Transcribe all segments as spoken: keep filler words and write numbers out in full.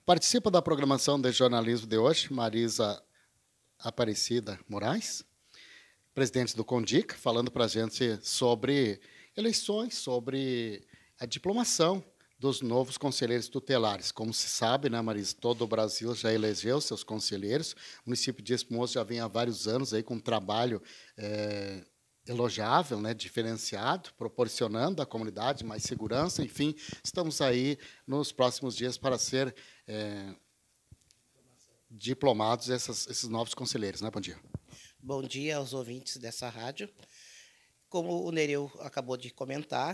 Participa da programação de jornalismo de hoje, Marisa Aparecida Moraes, presidente do CONDIC, falando para a gente sobre eleições, sobre a diplomação dos novos conselheiros tutelares. Como se sabe, né, Marisa, todo o Brasil já elegeu seus conselheiros. O município de Espinhoso já vem há vários anos aí com um trabalho é, elogiável, né, diferenciado, proporcionando à comunidade mais segurança. Enfim, estamos aí nos próximos dias para ser é, diplomados essas, esses novos conselheiros. Né? Bom dia. Bom dia aos ouvintes dessa rádio. Como o Nereu acabou de comentar,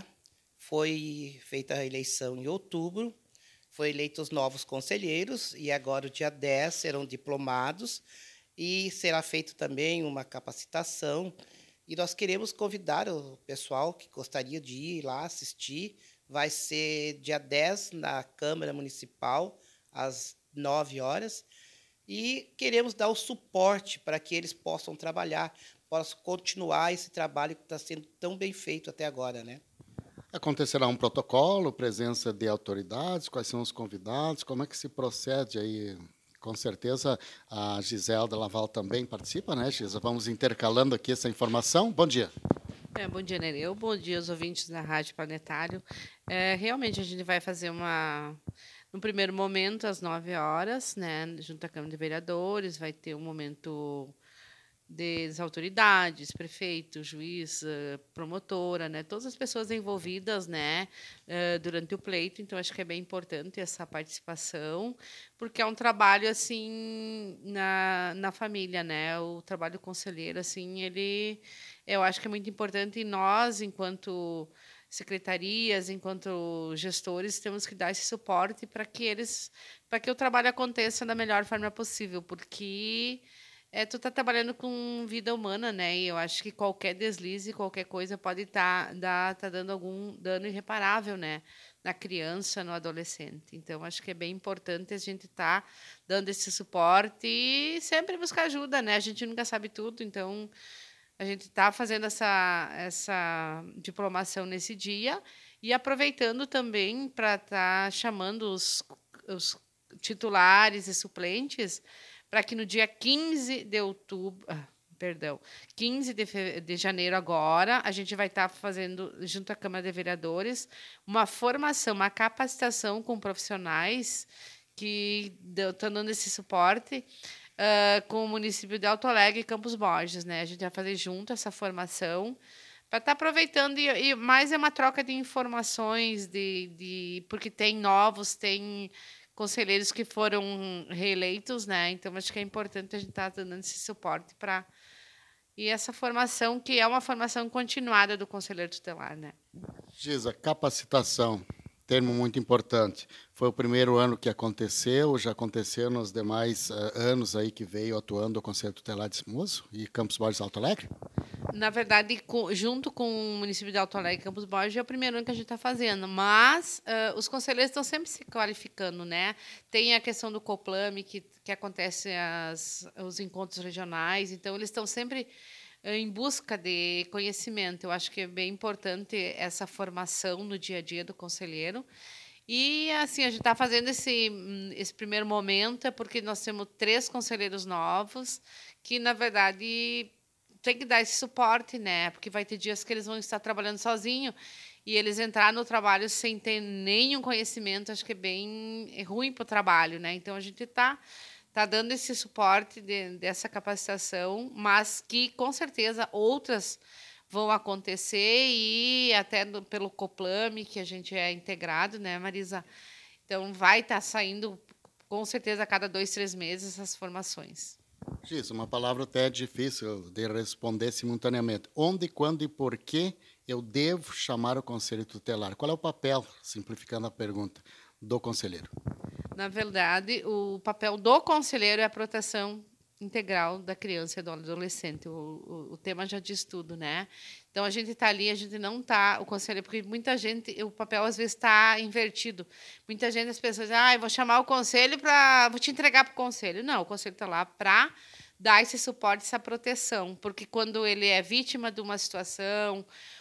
foi feita a eleição em outubro, foi eleitos os novos conselheiros e agora, o dia dez, serão diplomados e será feito também uma capacitação. E nós queremos convidar o pessoal que gostaria de ir lá assistir. Vai ser dia dez na Câmara Municipal, às nove horas. E queremos dar o suporte para que eles possam trabalhar, possam continuar esse trabalho que está sendo tão bem feito até agora, né? Acontecerá um protocolo, presença de autoridades, quais são os convidados, como é que se procede aí? Com certeza a Giselda Laval também participa, né, Gisa? Vamos intercalando aqui essa informação. Bom dia. É, bom dia, Nereu. Bom dia aos ouvintes da Rádio Planetário. É, realmente, a gente vai fazer uma... No primeiro momento, às nove horas, né, junto à Câmara de Vereadores, vai ter um momento das autoridades, prefeito, juiz, promotora, né, todas as pessoas envolvidas, né, durante o pleito. Então, acho que é bem importante essa participação, porque é um trabalho assim na, na família, né, o trabalho conselheiro, assim, ele, eu acho que é muito importante, e nós, enquanto secretarias, enquanto gestores, temos que dar esse suporte para que eles, para que o trabalho aconteça da melhor forma possível, porque é, tu tá trabalhando com vida humana, né? E eu acho que qualquer deslize, qualquer coisa pode estar tá, tá dando algum dano irreparável, né? Na criança, no adolescente. Então, acho que é bem importante a gente estar tá dando esse suporte e sempre buscar ajuda, né? A gente nunca sabe tudo, então a gente está fazendo essa, essa diplomação nesse dia e aproveitando também para estar tá chamando os, os titulares e suplentes para que no dia quinze de outubro, ah, perdão, quinze de, fe... de janeiro agora, a gente vai estar tá fazendo, junto à Câmara de Vereadores, uma formação, uma capacitação com profissionais que estão dando esse suporte uh, com o município de Alto Alegre e Campos Borges. Né? A gente vai fazer junto essa formação para estar tá aproveitando, e, e mais é uma troca de informações, de, de, porque tem novos, tem conselheiros que foram reeleitos, né? Então, acho que é importante a gente estar tá dando esse suporte para... E essa formação, que é uma formação continuada do conselheiro tutelar, né? Gisa, capacitação, termo muito importante. Foi o primeiro ano que aconteceu, já aconteceu nos demais uh, anos aí que veio atuando o Conselho Tutelar de Espinhoso e Campos Borges Alto Alegre? Na verdade, com, junto com o município de Alto Alegre e Campos Borges, é o primeiro ano que a gente está fazendo. Mas uh, os conselheiros estão sempre se qualificando, né? Tem a questão do COPLAME, que, que acontece as, os encontros regionais, então eles estão sempre em busca de conhecimento. Eu acho que é bem importante essa formação no dia a dia do conselheiro. E, assim, a gente está fazendo esse, esse primeiro momento é porque nós temos três conselheiros novos que, na verdade, tem que dar esse suporte, né? Porque vai ter dias que eles vão estar trabalhando sozinho e eles entrar no trabalho sem ter nenhum conhecimento, acho que é bem é ruim para o trabalho, né? Então, a gente está tá dando esse suporte de, dessa capacitação, mas que, com certeza, outras vão acontecer, e até no, pelo COPLAME, que a gente é integrado, né, Marisa? Então, vai estar tá saindo, com certeza, a cada dois, três meses, essas formações. Isso, uma palavra até difícil de responder simultaneamente. Onde, quando e por que eu devo chamar o conselho tutelar? Qual é o papel, simplificando a pergunta, do conselheiro? Na verdade, o papel do conselheiro é a proteção integral da criança e do adolescente. O, o, o tema já diz tudo, né? Então, a gente está ali, a gente não está... O conselheiro, porque muita gente... O papel, às vezes, está invertido. Muita gente, as pessoas dizem, ah, eu vou chamar o conselho para... Vou te entregar para o conselho. Não, o conselho está lá para dar esse suporte, essa proteção. Porque quando ele é vítima de uma situação,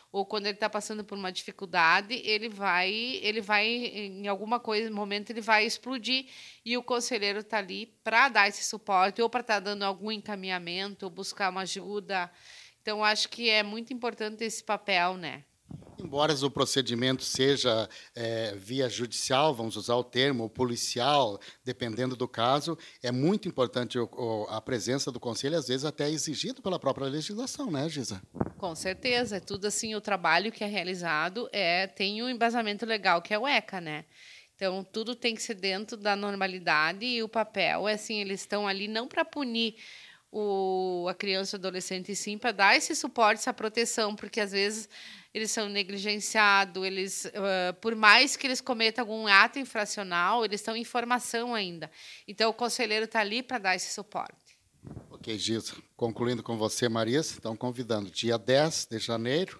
ou quando ele está passando por uma dificuldade, ele vai, ele vai, em alguma coisa, momento, ele vai explodir, e o conselheiro está ali para dar esse suporte, ou para estar dando algum encaminhamento, ou buscar uma ajuda. Então, acho que é muito importante esse papel, né? Embora o procedimento seja é, via judicial, vamos usar o termo, policial, dependendo do caso, é muito importante o, o, a presença do conselho, às vezes até exigido pela própria legislação, né, Gisa? Com certeza, é tudo assim, o trabalho que é realizado é, tem um embasamento legal, que é o ECA, né? Então, tudo tem que ser dentro da normalidade, e o papel é assim, eles estão ali não para punir o, a criança ou adolescente, e sim para dar esse suporte, essa proteção, porque às vezes eles são negligenciados, eles, uh, por mais que eles cometam algum ato infracional, eles estão em formação ainda. Então, o conselheiro está ali para dar esse suporte. Ok, Gisa. Concluindo com você, Marisa, estão convidando dia dez de janeiro,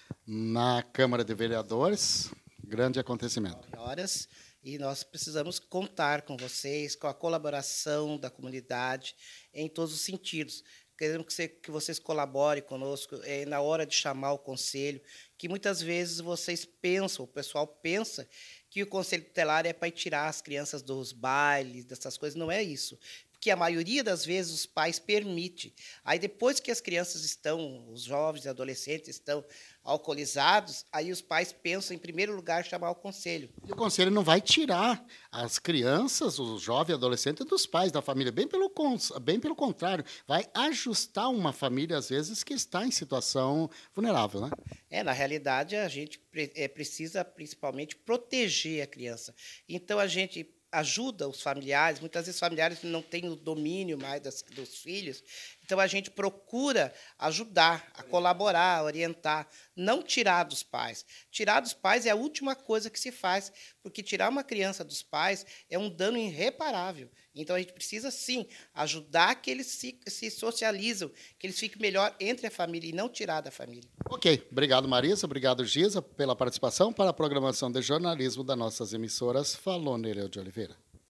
na Câmara de Vereadores, grande acontecimento. Horas, e nós precisamos contar com vocês, com a colaboração da comunidade em todos os sentidos. Queremos que, você, que vocês colaborem conosco é, na hora de chamar o conselho, que muitas vezes vocês pensam, o pessoal pensa que o conselho tutelar é para tirar as crianças dos bailes, dessas coisas. Não é isso. Porque a maioria das vezes os pais permitem. Aí, depois que as crianças estão, os jovens e adolescentes estão alcoolizados, aí os pais pensam, em primeiro lugar, chamar o conselho. E o conselho não vai tirar as crianças, os jovens e adolescentes dos pais, da família, bem pelo, bem pelo contrário, vai ajustar uma família, às vezes, que está em situação vulnerável, né? É, na realidade, a gente é, precisa, principalmente, proteger a criança. Então, a gente ajuda os familiares, muitas vezes os familiares não têm o domínio mais das, dos filhos, então a gente procura ajudar, a colaborar, a orientar, não tirar dos pais. Tirar dos pais é a última coisa que se faz, porque tirar uma criança dos pais é um dano irreparável. Então a gente precisa, sim, ajudar que eles se, se socializam, que eles fiquem melhor entre a família e não tirar da família. Ok, obrigado, Marisa, obrigado, Gisa, pela participação. Para a programação de jornalismo das nossas emissoras, falou Nereu de Oliveira.